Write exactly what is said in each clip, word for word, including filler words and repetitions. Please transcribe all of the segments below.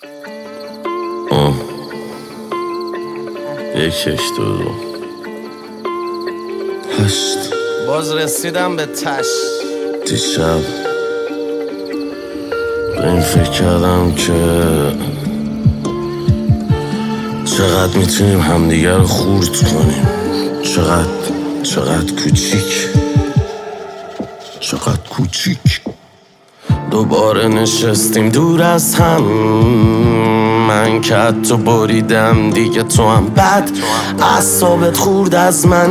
آه. یکش دو دو هشت. باز رسیدم به تش. دیشب به این فکر کردم که چقدر میتونیم همدیگر رو خورد کنیم. چقدر چقدر کوچیک چقدر کوچیک. دوباره نشستیم دور از هم، من که حتی بریدم دیگه تو هم بد اعصابت خورد از من.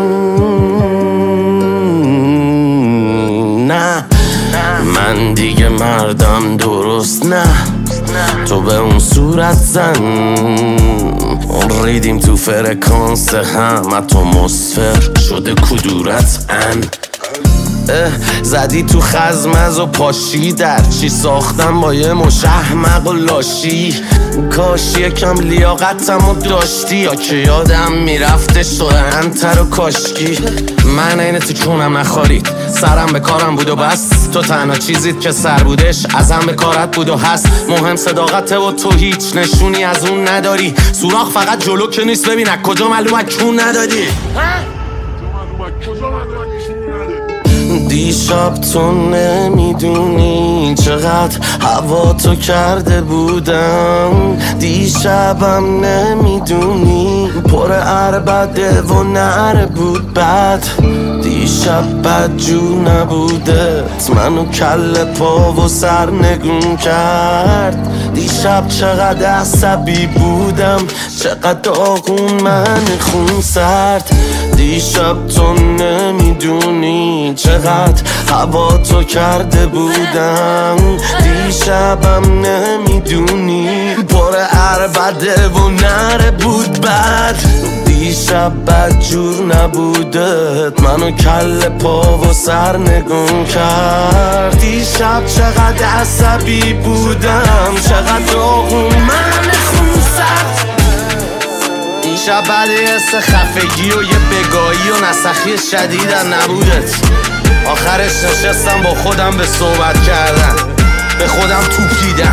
نه من دیگه مردم درست نه، تو به اون صورت زن. اون ریدیم تو فرکانس هم، اتمسفر شده کدورت ان. زدی تو خزمز و پاشی در چی ساختم با یه مشهمق و لاشی. کاش یکم لیاقتم و داشتی، یا که یادم میرفتش تو انتر و کاشکی. من اینه تو چونم نخارید، سرم به کارم بود و بس. تو تنها چیزید که سر بودش ازم به کارت بود و هست. مهم صداقته و تو هیچ نشونی از اون نداری. سوراخ فقط جلو که نیست، ببین از کجا معلومه کون نداری. دیشب تو نمیدونی چقدر هوا تو کرده بودم. دیشبم نمیدونی پر عربده و نره بود بد. دیشب بد جو نبوده منو کل پا و سر نگون کرد. دیشب چقدر عصبی بودم، چقدر داغون من خون سرد. دیشب تو نمیدونی چقدر هوا تو کرده بودم. دیشبم نمیدونی پر عربده و نره بود بد. دیشب بد جور نبودت منو کل پا و سر نگون کرد. دیشب چقدر عصبی بودم، چقدر داغون من خون سرد. دیشب بعد حس خفگی و یه بگاهی و نسخی شدیدم نبودت. آخرش نشستم با خودم به صحبت کردن، به خودم توپ دیدم.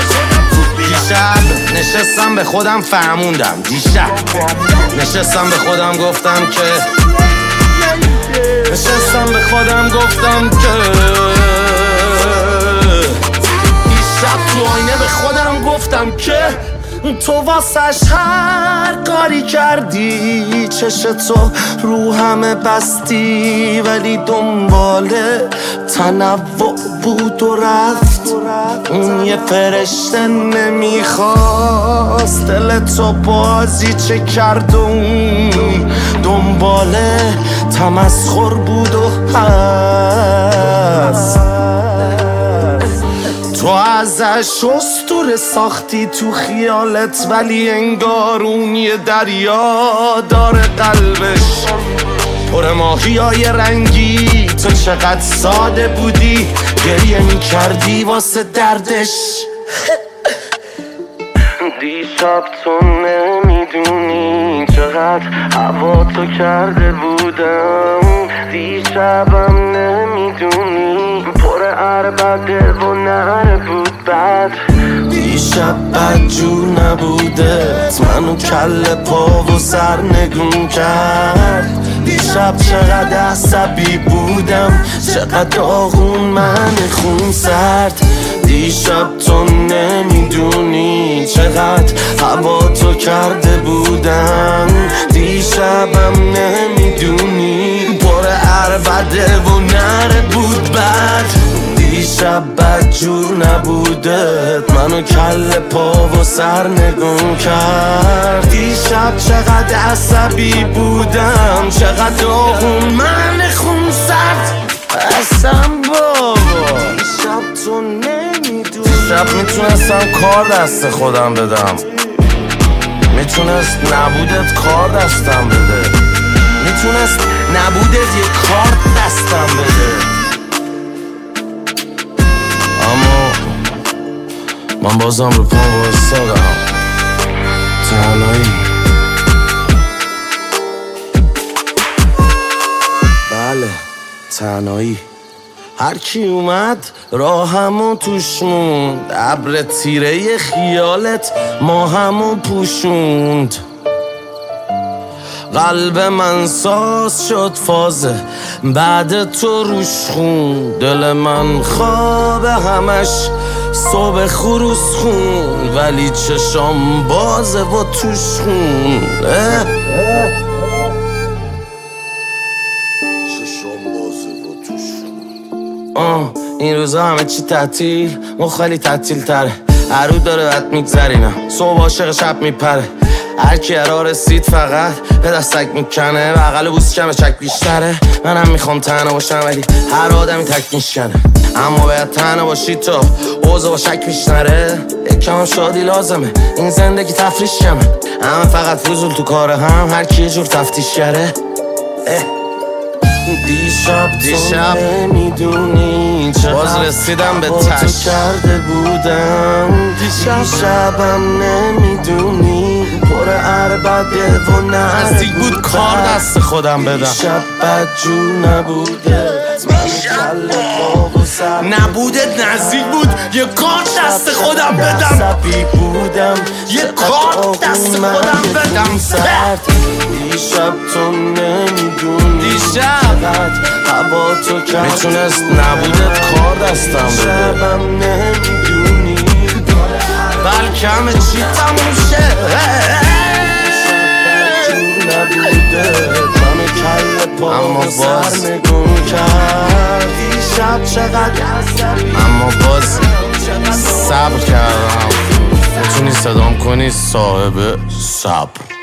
دیشب نشستم به خودم فهموندم. دیشب نشستم به خودم گفتم که نشستم به خودم گفتم که دیشب تو آینه به خودم گفتم که تو واسش هر کاری کردی. چش تو رو همه بستی ولی دنبال تنوع بود و رفت. اون یه فرشته نمیخواست دل تو بازی چه کرد. اون دنبال تمسخر بود و هست. تو ازش اسطوره ساختی تو خیالت، ولی انگار اون یه دریا داره قلبش پر ماهیای رنگی. تو چقدر ساده بودی، گریه میکردی واسه دردش. دیشب تو نمیدونی چقدر هوا تو کرده بودم. دیشبم نمیدونی پر عربده و نره بود بد. دیشب بد جور نبودت منو کل پا و سر نگون کرد. دیشب چقدر عصبی بودم، چقدر داغون من خون سرد. دیشب تو نمیدونی چقدر هوا تو کرده بودم. دیشبم نمیدونی پر عربده و نره بود بد. دیشب بد جور نبودت منو کل پا و سر نگون کرد. دیشب چقدر عصبی بودم، چقدر داغون من خون سرد. اصلا بابا دیشب تو نمیدونی. دیشب میتونستم کار دست خودم بدم، میتونست نبودت کار دستم بده. میتونست نبودت یه کار دستم بده. اما من بازم رو پام وایستادم. تنهایی بله تنهایی هر کی اومد راهمو توش موند، ابر تیره خیالت ماهمو پوشوند. قلب من ساز شد فازه بعد تو روش خون، دل من خواب همش صبح خروس خون، ولی چشام بازه و توش خون. چشام بازه و توش خون. آه این روزا همه چی تعطیل، ما خیلی تعطیل تره، هر رو داره بد میگذرینم، صبح عاشق شب میپره. هر کی را رسید فقط به دستک میکنه، بغل بوس کمه چک بیشتره. منم میخوام تنها باشم ولی هر آدمی تک میشکنه، اما باید تنها باشی تو اوضاع با شک میشنره. یکم شادی لازمه این زندگی تفریش کمه، همه فقط فضول تو کار هم، هر کی یه جور تفتیش کره. دیشب دیشب نمیدونی باز رسیدم به تش کرده بودم، دیشب شبم نمیدونی پر عربده و نزدیک بود کار دست خودم بدم. دیشب بدجور نبوده نبودت نزدیک بود یه کار دست خودم بدم، عصبی بودم یه کار دست خودم بدم. دیشب تو نمیدونی دیشب هوا تو کرد میتونست نبودت کار دستم بده، شبم نمیدونی بلکه همه چی تموم شه. اما باز اما باز صبر کردم، میتونی صدام کنی صاحب صبر.